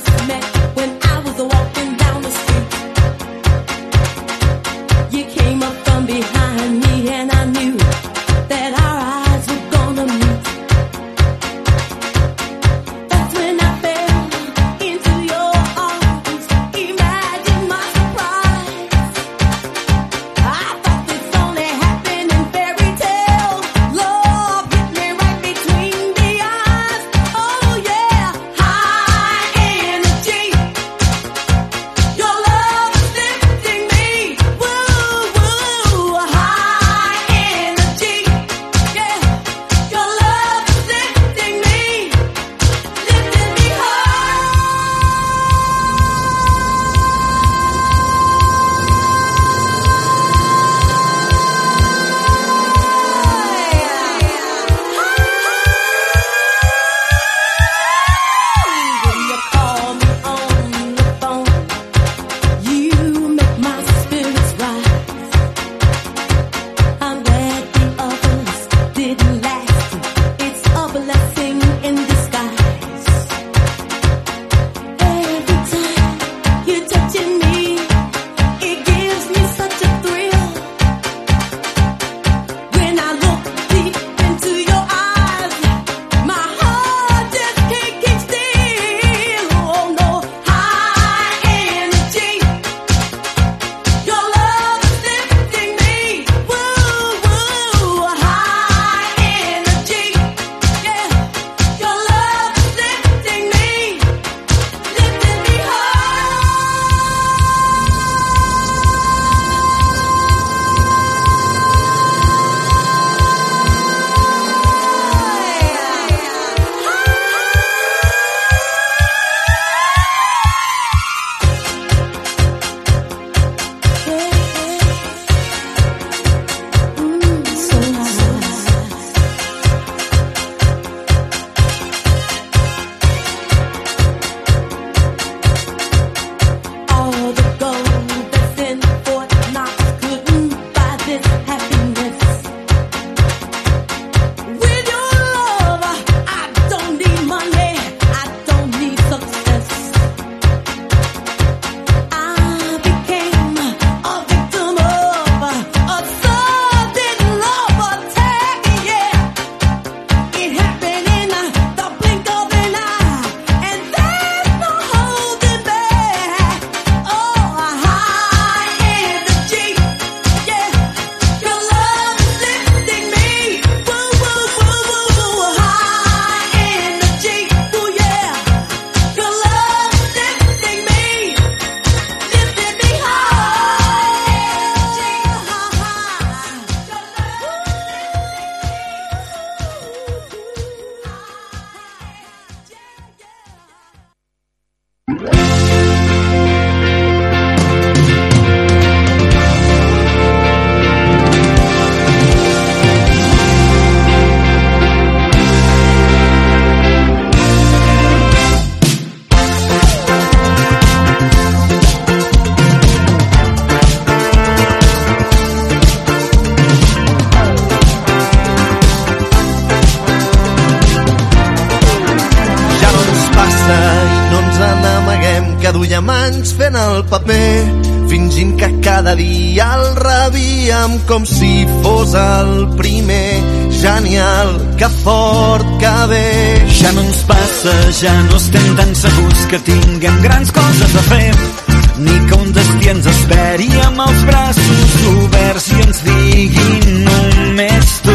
duiem anys fent el paper, fingint que cada dia el rebíem com si fos el primer. Genial, que fort, que bé. Ja no ens passa, ja no estem tan segurs que tinguem grans coses a fer, ni que un destí ens esperi amb els braços oberts i ens digui només tu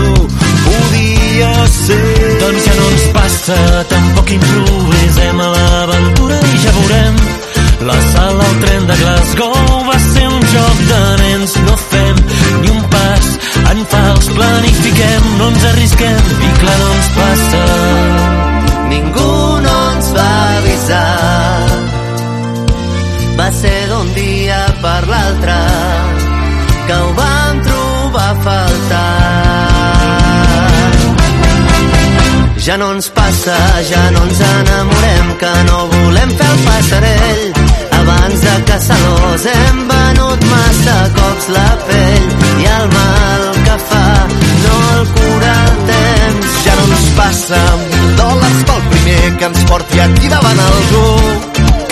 podies ser. Doncs ja no ens passa, tampoc improvisem a l'aventura i ja veurem. La sala al tren de Glasgow va ser un joc de nens. No fem ni un pas en fals, planifiquem, no ens arrisquem i clar no ens passa. Ningú no ens va avisar, va ser d'un dia per l'altre que ho vam trobar a faltar. Ja no ens passa, ja no ens enamorem, que no volem fer el passarell. Abans de caçadors hem venut massa cops la pell i el mal que fa no el cura el temps. Ja no ens passa, $1.000 pel primer que ens porti aquí davant algú.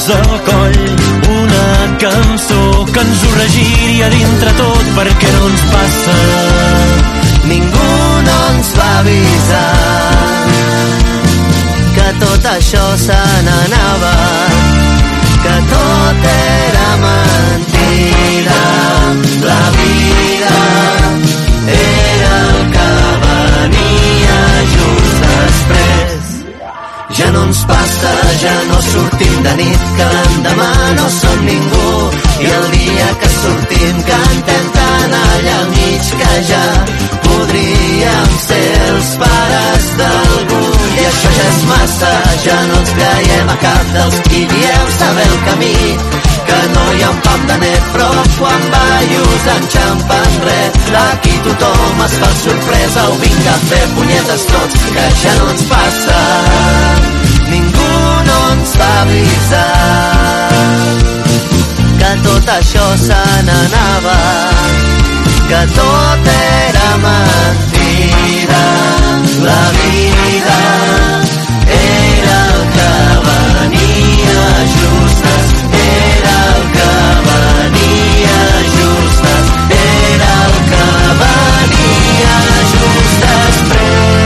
mans al coll, una cançó que ens ho regiria dintre tot, perquè no ens passa. Ningú no ens va avisar que tot això se n'anava, que tot era mentida. La vida era el que venia just després. Ja no ens passa, ja no sortim de nit, que l'endemà no som ningú, i el dia que sortim cantem tan allà al mig que ja podríem ser els pares d'algú. I això ja és massa, ja no ens creiem a cap dels qui dieu saber el camí, que no hi ha un pam de net, però quan ballos enxampen res. Aquí tothom es fa sorpresa, o vinga a fer punyetes tots, que ja no ens passa. Ningú no ens va avisar que tot això se n'anava, que tot era mentida. La vida era el que venia justes, era el que venia justes, era el que venia just després.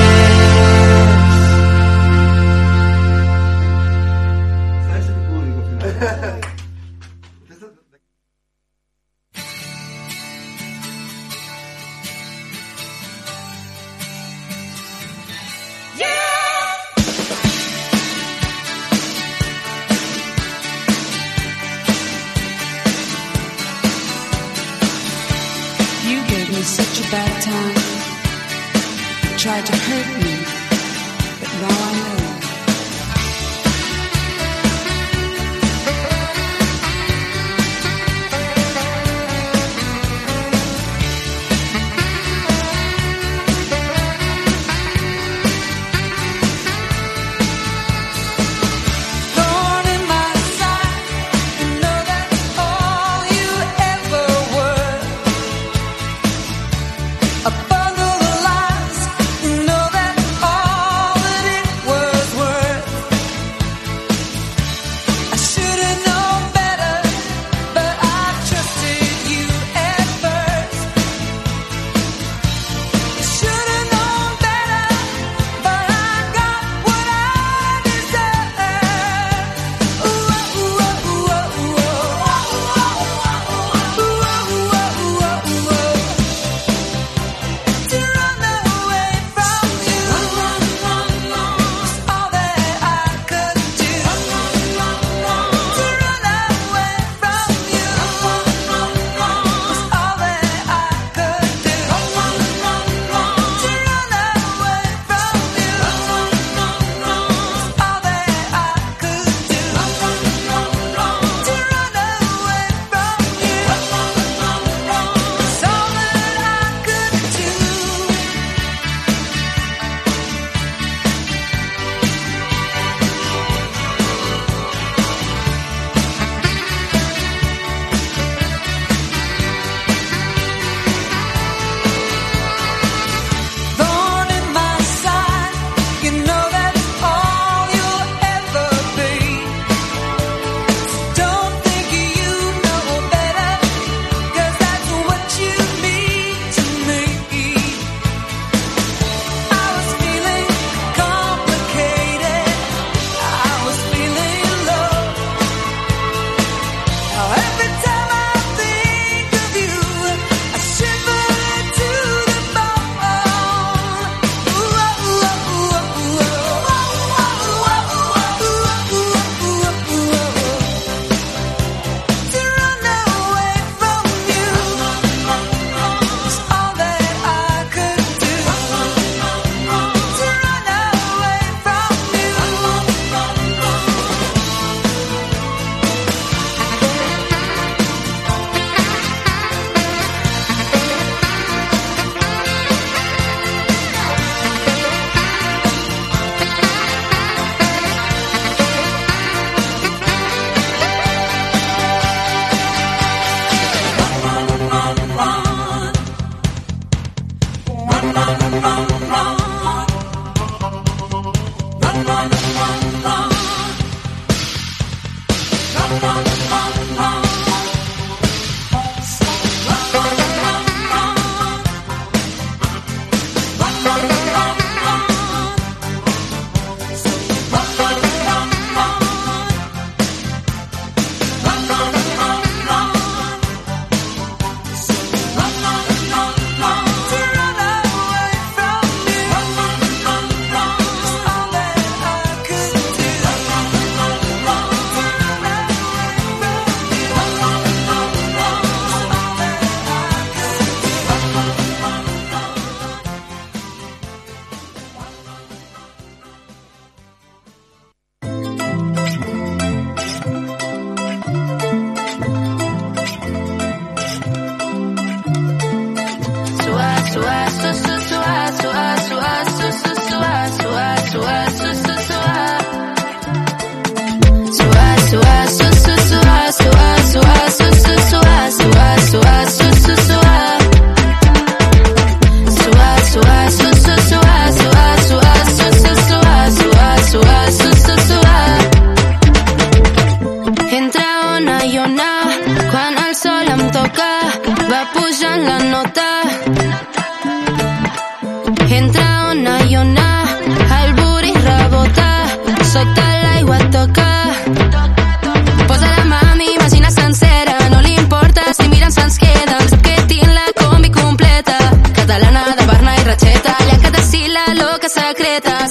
Such a bad time. You tried to hurt me, but now I know. A bundle of lies, you know that all that it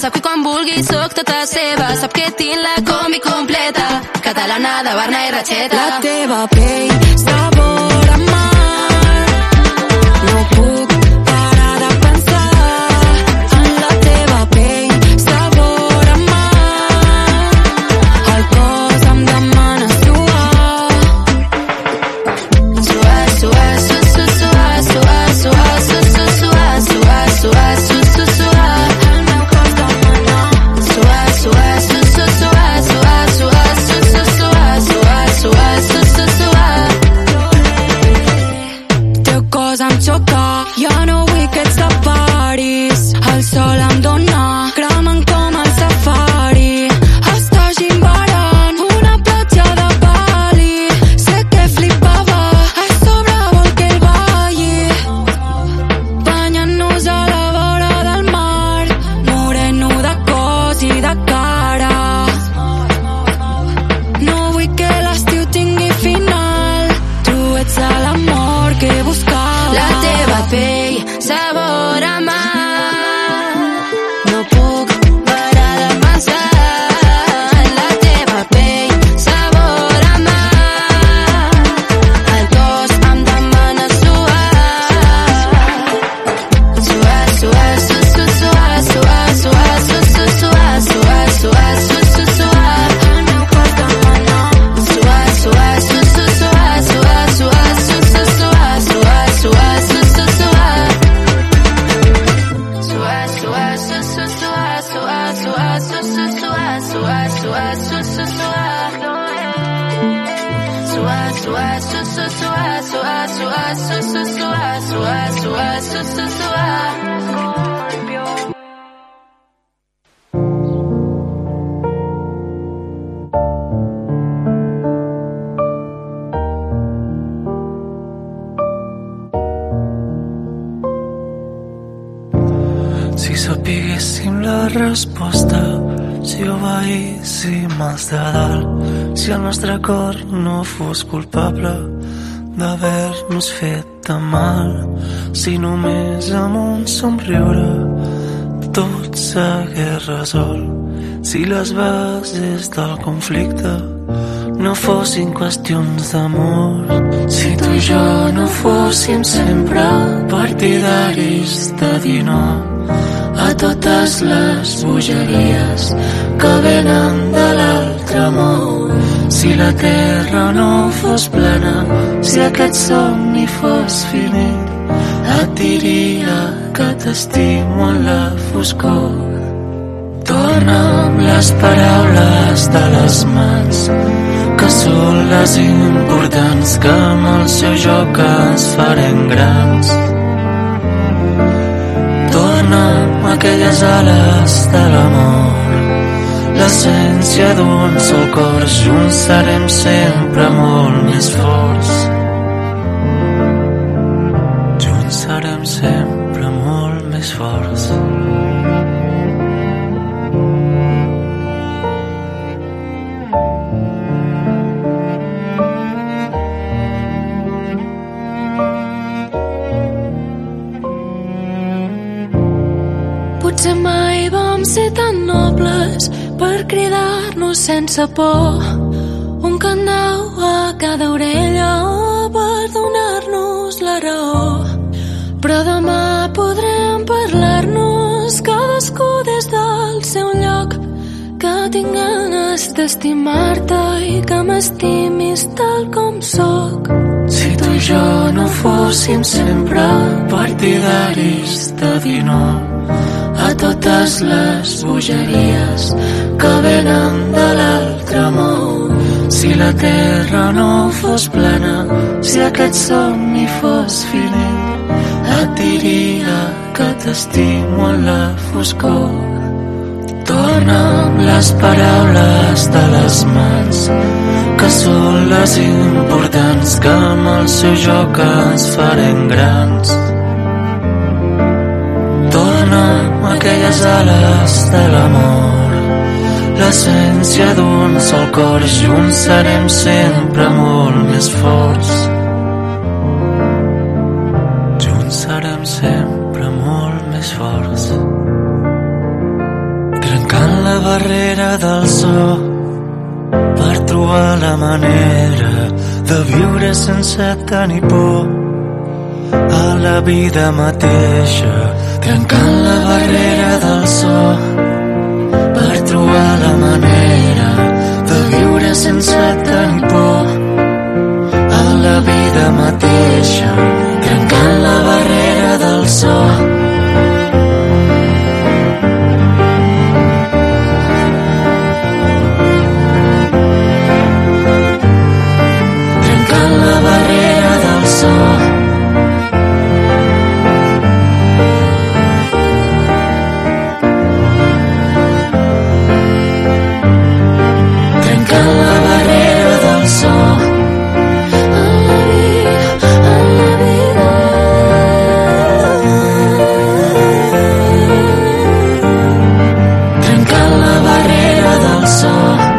sap que quan vulgui soc tota seva, sap que tinc la combi completa, catalana de Barna i Ratxeta. La teva pell, sabor a mar, no puc parar de pensar en la teva pell, sabor a mar, el cos em demana suar. Suar, suar, su, su, suar, suar, suar, su, su, suar, suar, suar, su, su, suar. El meu cos demana Suar, suar, su, su, suar, suar, suar, su, su, suar, suar, suar, su, su, suar. teu cos em xoca, jo no vull que ets de paris, el sol em dona, cremen com el safari, està gimbarant una platja de Bali, sé que flipava, a sobre vol que el balli, banyant-nos a la vora del mar, moreno de cos i de cara, no vull que l'estiu tingui final, tu ets l'amor que buscava. La teva pell, sabor a mar, no puc parar de pensar. La teva pell, sabor a mar, el cos em demana suar. Suar, suar, su, su, suar, suar, suar, su, su, suar, suar, suar, su, su, suar. El meu cos demana Suar, suar, su, su, suar, suar, suar, su, su, suar, suar, suar, su, su, suar. Suar, suar, su, su, suar, suar, suar, su, su, suar, suar, suar, su, su, suar. Suar, suar, su, su, suar, suar, suar, su, su, suar, suar, suar, su, su, suar. Si sapiguéssim la resposta, si obeíssim els de dalt, si el nostre cor no fos culpable d'haver-nos fet tan mal, si només amb un somriure tot s'hagués resolt, si les bases del conflicte no fossin qüestions d'amor, si tu i jo no fóssim sempre partidaris de dir no a totes les bogeries que venen de l'altre món. Si la terra no fos plana, si aquest somni fos finit, et diria que t'estimo en la foscor. Torna'm les paraules de les mans, que són les importants, que amb el seu joc ens farem grans. Torna'm aquelles ales de l'amor, l'essència d'un sol cor, junts serem sempre molt més forts. Junts serem sempre molt més forts. Potser mai vam ser tan nobles per cridar-nos sense por, un candau a cada orella per donar-nos la raó. Però demà podrem parlar-nos cadascú des del seu lloc, que tinc ganes d'estimar-te i que m'estimis tal com sóc. Si tu i jo no fóssim sempre partidaris de dir no a totes les bogeries que venen de l'altre món, si la terra no fos plana, si aquest somni fos finit, et diria que t'estimo en la foscor. Torna'm les paraules de les mans, que són les importants, que amb el seu joc ens farem grans. Torna'm aquelles ales de l'amor, l'essència d'un sol cor, junts serem sempre molt més forts. Junts serem sempre molt més forts. trencant la barrera del so per trobar la manera de viure sense tenir por a la vida mateixa, trencant la barrera del so per trobar la manera de viure sense tenir por a la vida mateixa, trencant la barrera del so. Trencant la barrera del so. Trencant la barrera del so. Trencant la barrera del so.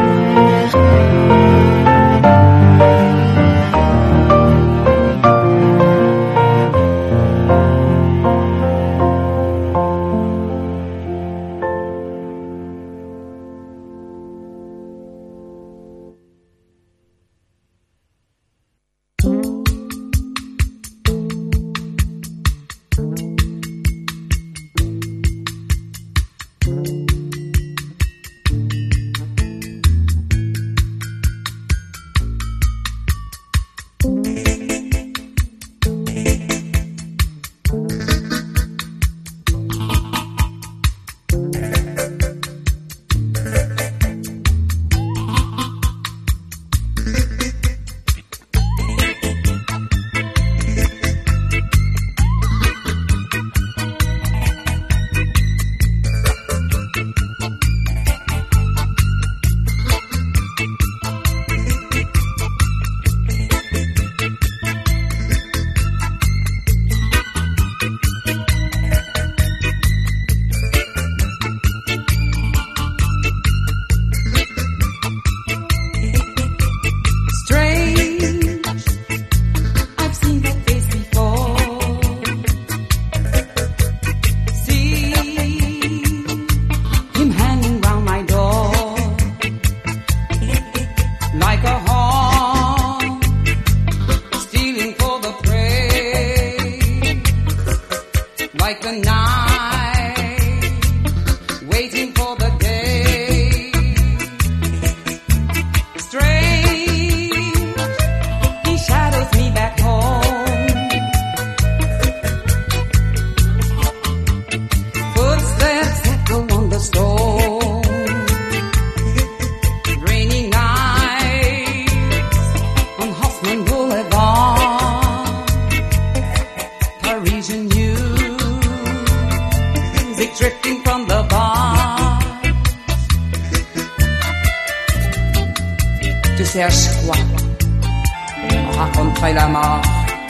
cherches quoi? Rencontrer la mort.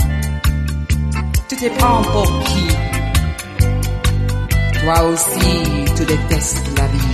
Tu te prends pour qui? Toi aussi, tu détestes la vie.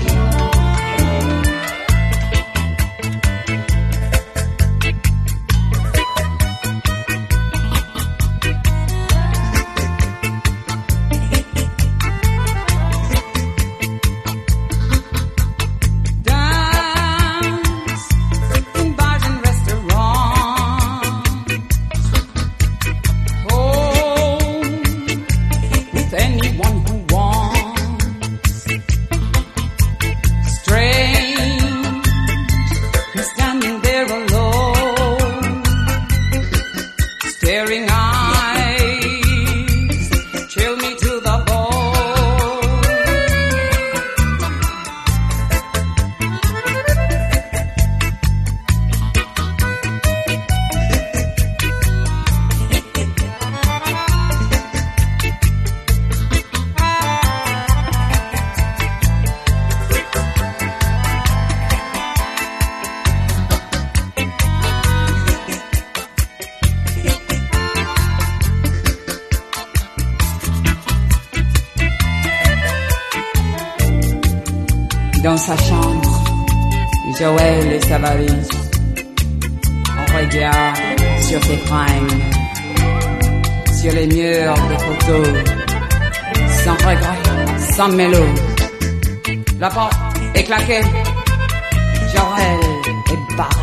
Dans sa chambre, Joël et sa valise. On regarde sur ses fringues, sur les murs des photos, sans regret, sans mélo. La porte et claqué. Jorel est barré.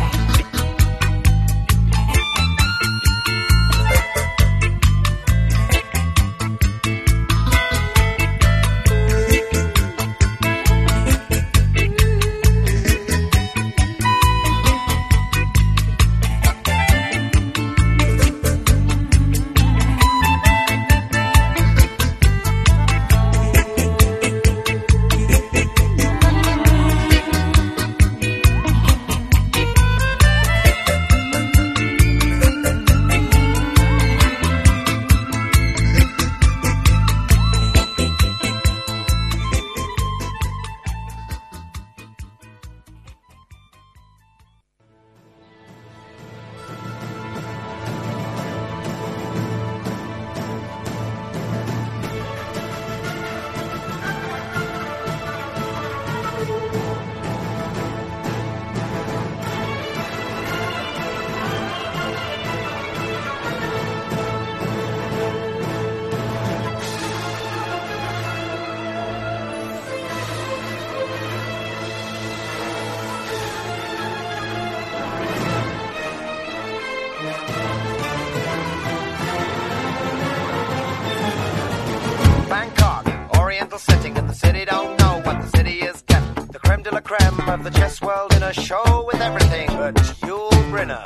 Setting in the city don't know what the city is getting. The creme de la creme of the chess world in a show with everything but Yul Brynner.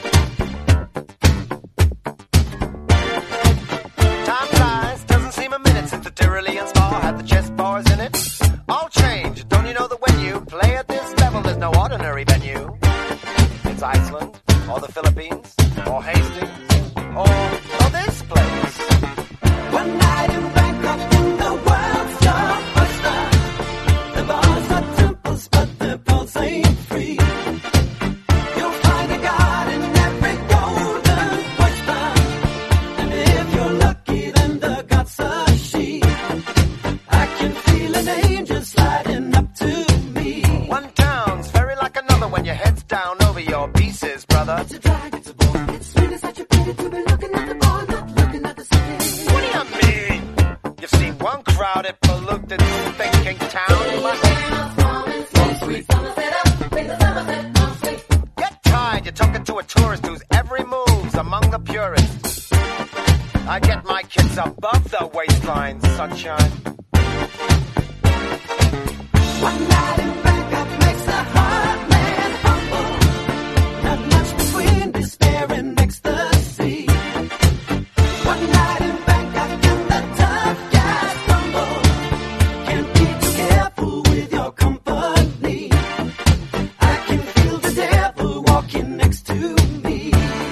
Time flies, doesn't seem a minute since the Tyrolean Spa had the chess bars in it. All change, don't you know that when you play at this level there's no ordinary venue? It's Iceland, or the Philippines, or Hastings, or this place. One night in Bangkok in the world's your oyster. The bars are temples, but the pulse ain't free. You'll find a god in every golden oyster. And if you're lucky, then the god's a she. I can feel an angel sliding up to me. One town's very like another when your head's down over your pieces, brother. It's a drag, it's a bore. It's sweet as such a pity to be looking at the bar, not looking at the city. What do you mean? You've seen one crowded, polluted, thinking town. Get tired, you're talking to a tourist whose every move's among the purists. I get my kids above the waistline, sunshine. One night in Bangkok makes the heart man humble. Not much between despair and ecstasy. One night in Bangkok and the tough guys stumble. Can't be too careful with your company. I can feel the devil walking next to me.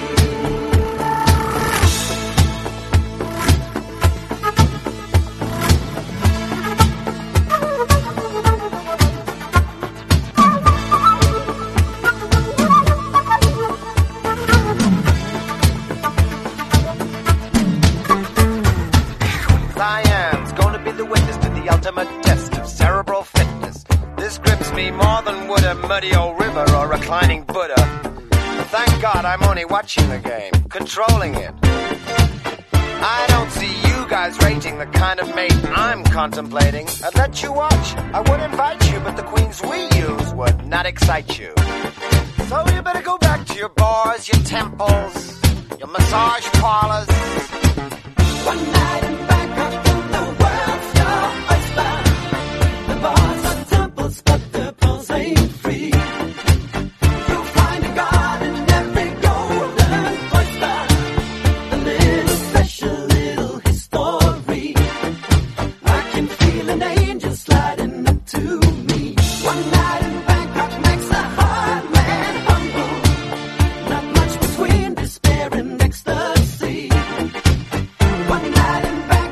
Siam's gonna be the witness to the ultimate test of cerebral fitness. This grips me more than would a muddy old river or reclining Buddha. Thank God I'm only watching the game, controlling it. I don't see you guys rating the kind of mate I'm contemplating. I'd let you watch, I would invite you, but the queens we use would not excite you. So you better go back to your bars, your temples, your massage parlors. One night in Bangkok and the world's your oyster. The bars are temples, but the pulse ain't free. You'll find a god in every golden oyster. A little special, little history. I can feel an angel sliding up to me. One night in Bangkok makes a hard man humble. Not much between despair and ecstasy. One night in Bangkok.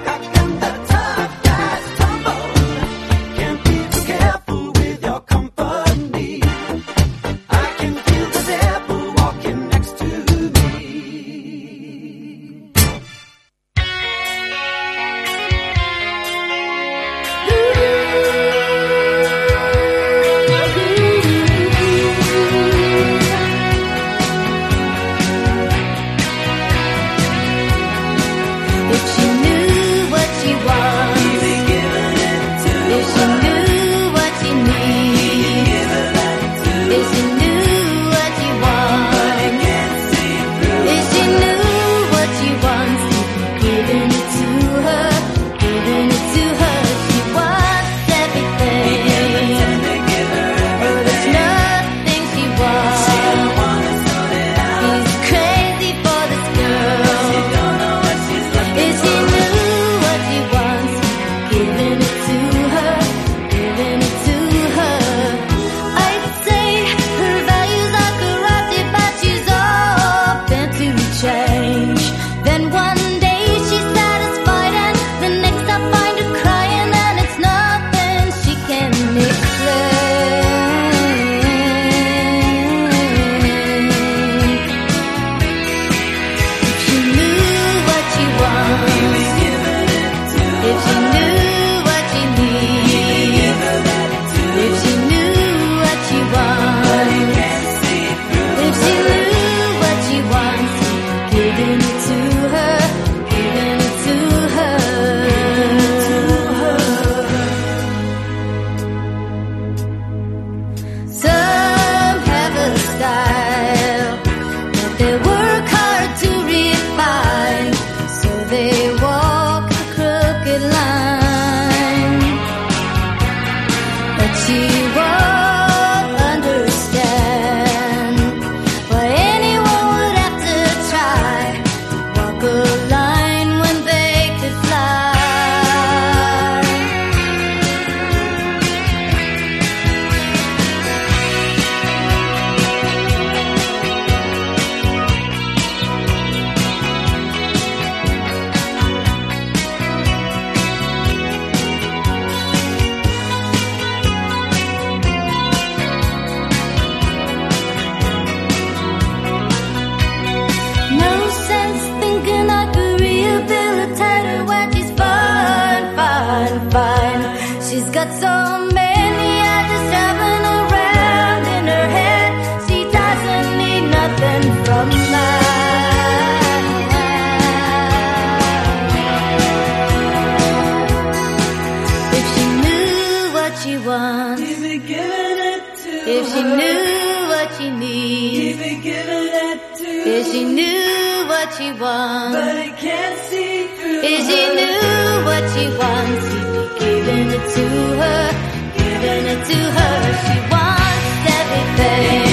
If she knew what she needs, he'd be giving it to her. if she knew what she wants, but he can't see through if she knew what she wants, he'd be giving it to her, giving it to her. She wants everything.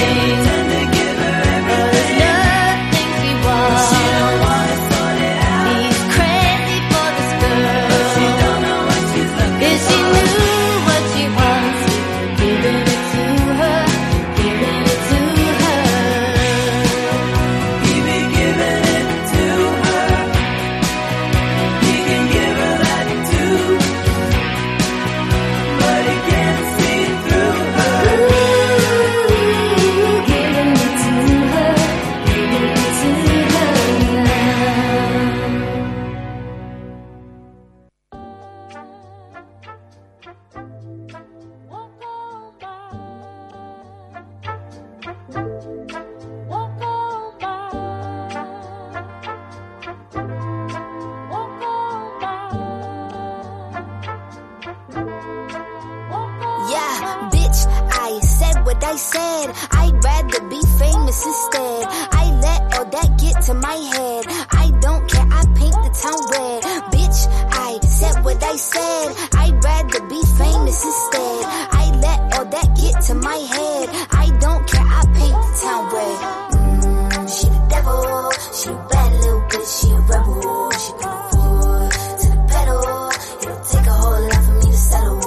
I said I'd rather be famous instead. I let all that get to my head. I don't care, I paint the town red. Bitch, I said what I said. I'd rather be famous instead. I let all that get to my head. I don't care, I paint the town red. She the devil, she a bad little bitch, she a rebel. She put her foot to the pedal. It'll take a whole lot for me to settle.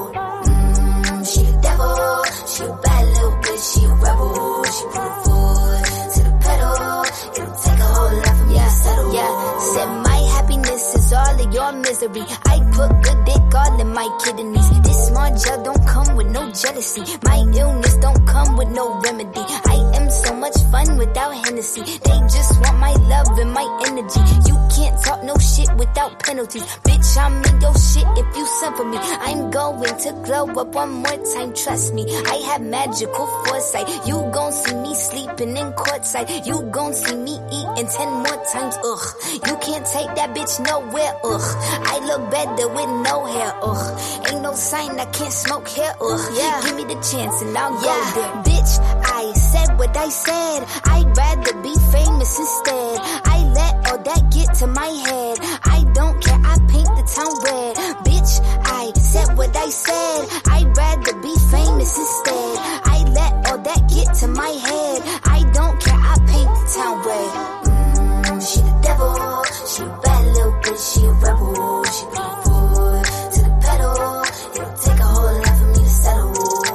She the devil, she a bad little bitch, she a rebel. She put her foot to the pedal. It'll take a whole lot for me to settle. Yeah, said my happiness is all of your misery. I put good dick all in my kidneys. This small gel don't come with no jealousy. My illness don't come with no remedy. I am so much fun without Hennessy. They just want my love and my energy. You can't talk no shit without penalties. Bitch, I'm in your shit if you send for me. I'm going to glow up one more time, trust me. I have magical foresight. You gon' see me sleeping in courtside. You gon' see me eating 10 more times, ugh. You can't take that bitch nowhere, ugh. I look better with no hair, ugh. Ain't no sign I can't smoke hair, ugh. Yeah, give me the chance and I'll go there. Bitch, I said what I said. I'd rather be famous instead. I let all that get to my head. I don't care, I paint the town red. Bitch, I said what I said. I'd rather be famous instead. I let all that get to my head. I don't care, I paint the town red. She the devil, she a bad little bitch, she a rebel. She put her foot to the pedal. It'll take a whole lot for me to settle.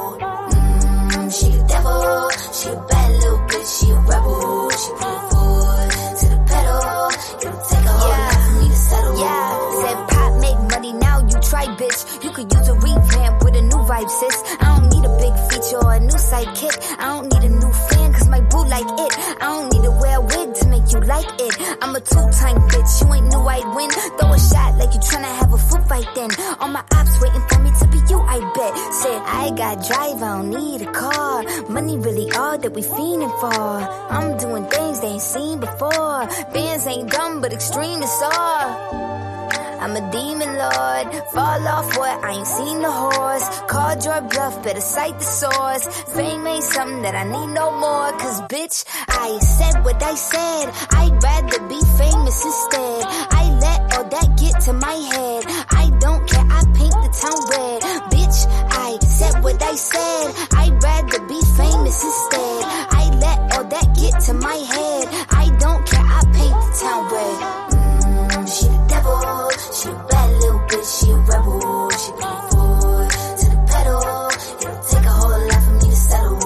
She the devil, she a bad little bitch, she a rebel. She put her foot to the pedal. It'll take a whole lot for me to settle. Yeah, said pop make money, now you try, bitch. You could use a revamp with a new vibe, sis. I don't need a big feature or a new sidekick. I don't need a new fan, cause my boo like it. I don't need to wear a wig to make you like it. I'm a two-time bitch, you ain't knew I'd win. Throw a shot like you tryna have a foot fight then. All my ops waiting for me to be you, I bet. Said I got drive, I don't need a car. Money really all that we fiending for. I'm doing things they ain't seen before. Bands ain't dumb, but extreme is all. I'm a demon lord, fall off what, I ain't seen the horse. Called your bluff, better cite the source. Fame ain't something that I need no more. Cause bitch, I said what I said. I'd rather be famous instead. I let all that get to my head. I don't care, I paint the town red. Bitch, I said what I said. I'd rather be famous instead. I let all that get to my head. I don't care, I paint the town red. She the devil, she a bad little bitch, she a rebel. She put her foot to the pedal. It'll take a whole lot for me to settle.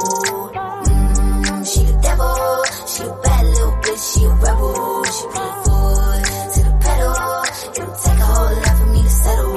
She the devil, she a bad little bitch, she a rebel. She put her foot to the pedal. It'll take a whole lot for me to settle.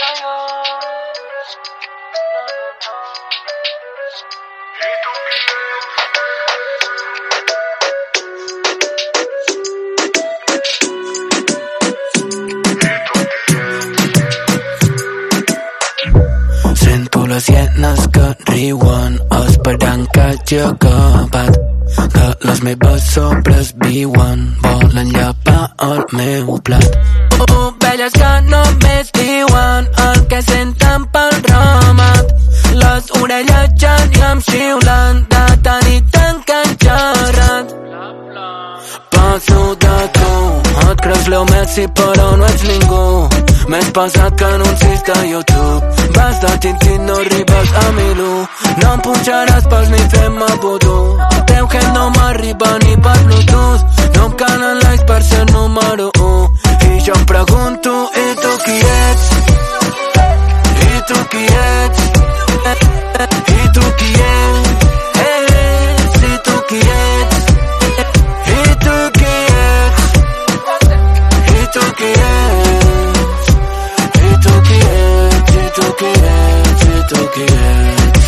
Sento les hienes que riuen esperant que hagi acabat, que les meves sobres viuen, volen llapar el meu plat. Ovelles que només diuen el que senten pel ramat, les orelles ja ni em xiulen de tant i tant que han xerrat. Passo de tu, et creus Leo Messi però no ets ningú, més pesat que anuncis de YouTube. Vas de Tintín, no arribes a Milú, no em punxaràs pels ni fem-me vudú. El teu hate no m'arriba ni per Bluetooth, no em calen likes per ser número 1. I jo em pregunto, i tu qui ets? I tu qui ets? I tu qui ets? I tu qui ets? I tu qui ets? I tu qui ets? I tu qui ets? I tu qui ets? I tu qui ets?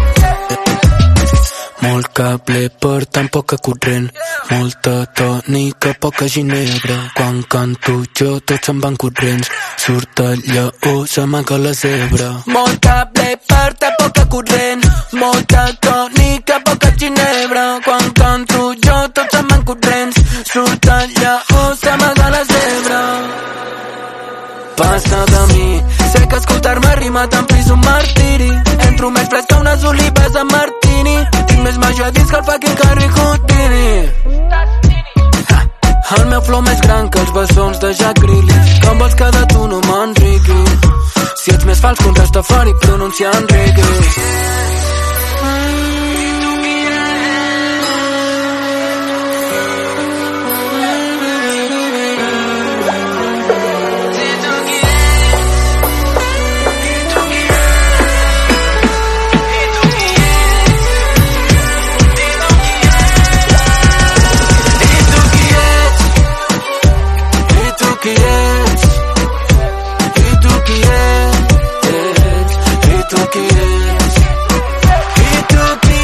Molt cable per tan poca corrent, molta tònica, poca ginebra. Quan canto jo tots se'n van corrents, surt el lleó, s'amaga la zebra. Molt cable per tan poca corrent, molta tònica, poca ginebra. Quan canto jo tots se'n van corrents, surt el lleó, s'amaga la zebra. Passa de mi, sé que escoltar-me rima tant pis un martiri. Entro més fresc que unes olives amb martini, tinc més major dins que el fucking Harry Houdini. El meu flow més gran que els bessons de Jack Grealish, com vols que de tu no m'enriqui, si ets més fals que un rastafari pronunciant reggae. I tu qui ets? I tu qui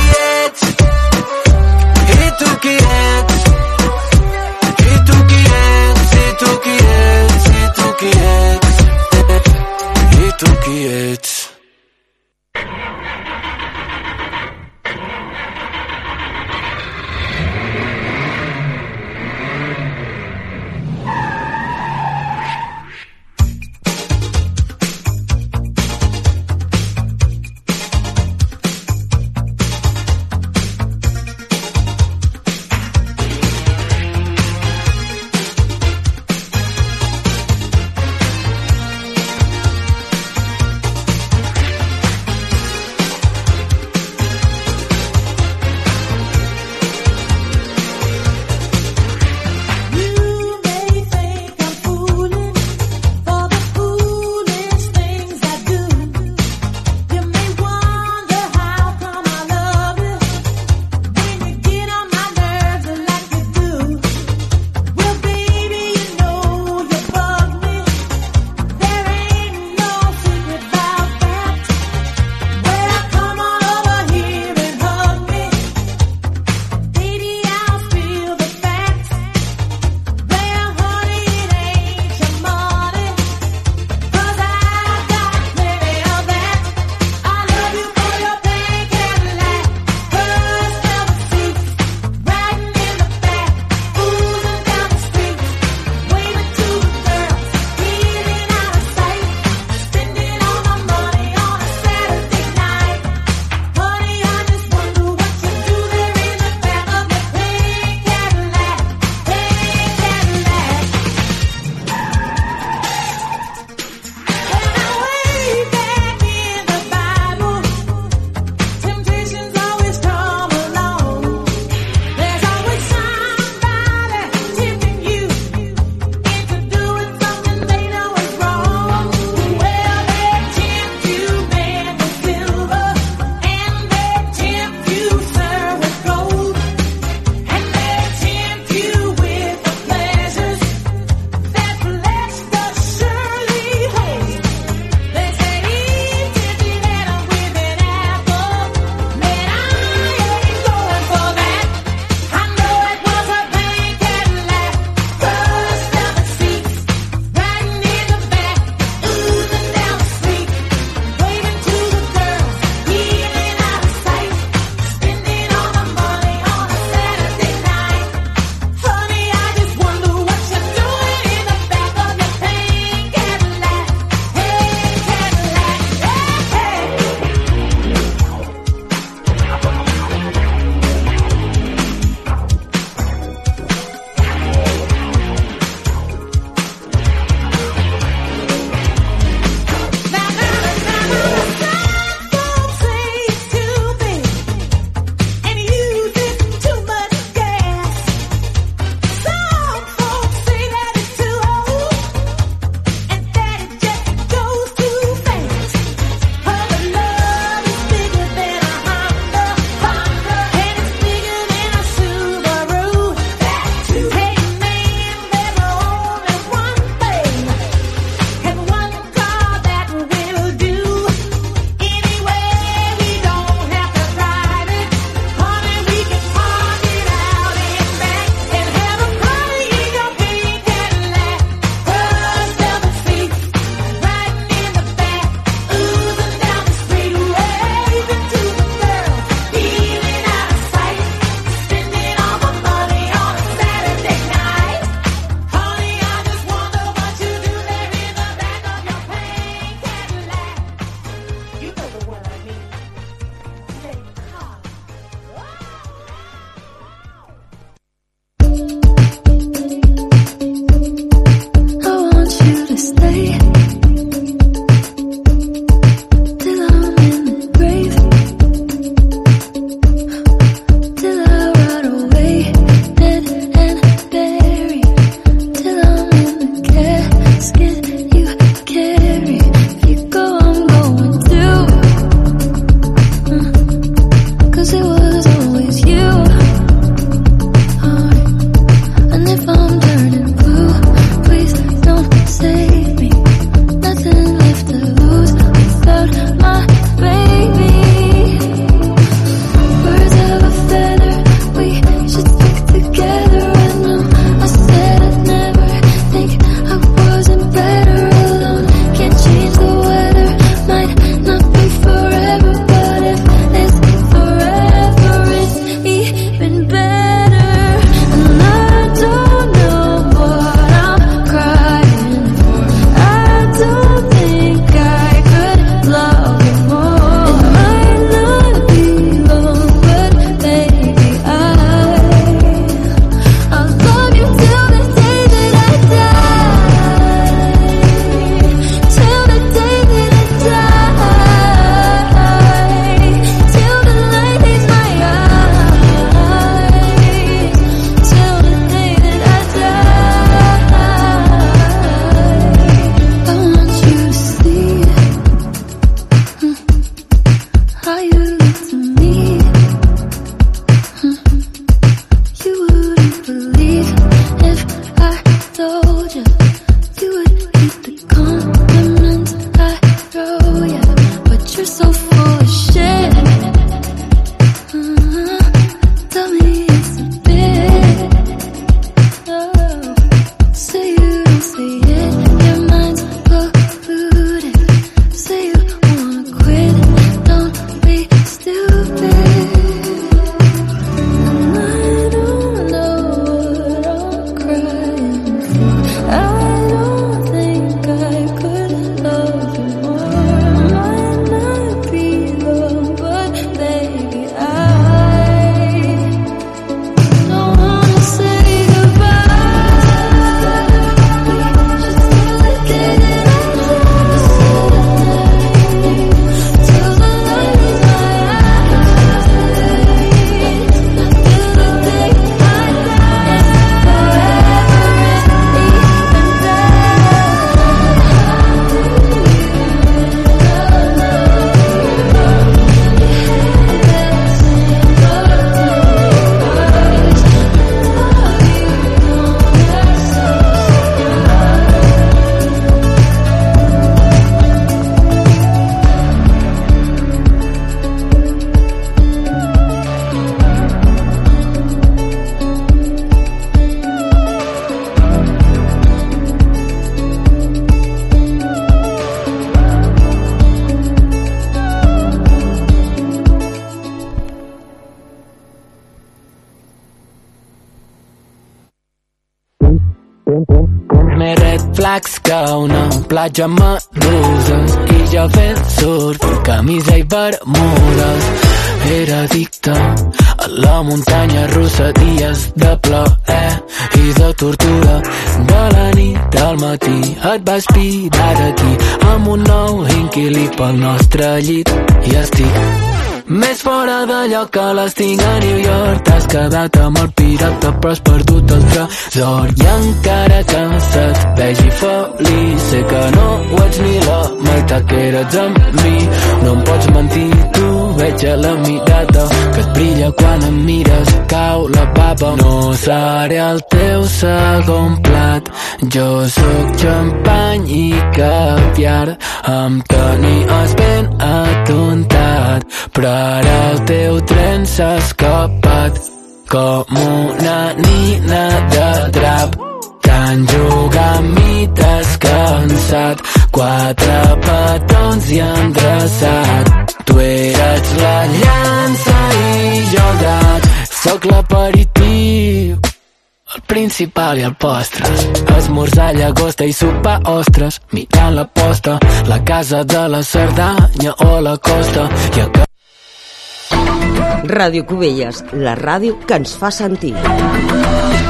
flacs que una platja amb meduses i jo fent surf, camisa i bermudes. Era addicte a la muntanya russa, dies de plaer i de tortura. De la nit al matí et vas pirar d'aquí amb un nou inquilí pel nostre llit i estic més fora de lloc que l'estic a New York. T'has quedat amb el pirata però has perdut el tresor i encara que se't vegi feliç sé que no ho ets ni la meitat que eres amb mi. No em pots mentir, tu veig a la mirada que et brilla quan em mires, cau la bava. No seré el teu segon plat, jo sóc xampany i caviar. Em tenies ben atontat però ara el teu tren s'ha escapat com una nina de drap. T'han jugat amb mi, t'has cansat, 4 petons i endreçat. Tu eres la llança i jo el drac, sóc l'aperitiu, el principal i el postres. Esmorzar llagosta i sopar ostres, mirant la posta, la casa de la Cerdanya o la costa. I a Ràdio Cubelles, la ràdio que ens fa sentir.